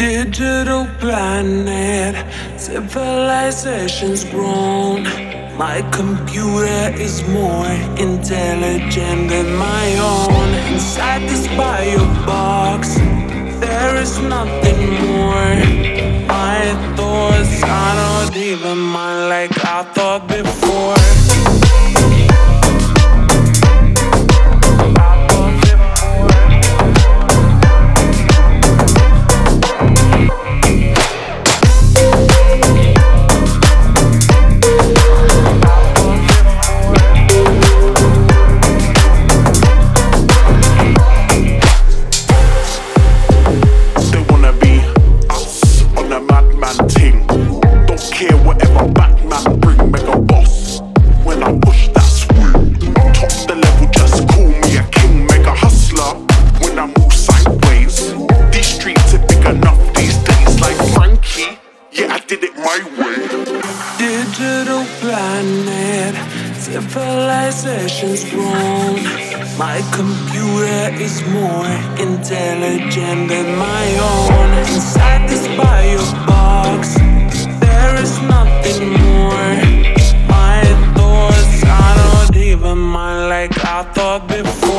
Digital planet, civilization's grown. My computer is more intelligent than my own. Inside this bio box, there is nothing more. My thoughts are not even mine like I thought before. Digital planet, civilization's grown. My computer is more intelligent than my own. Inside this bio box, there is nothing more. My thoughts are not even mine like I thought before.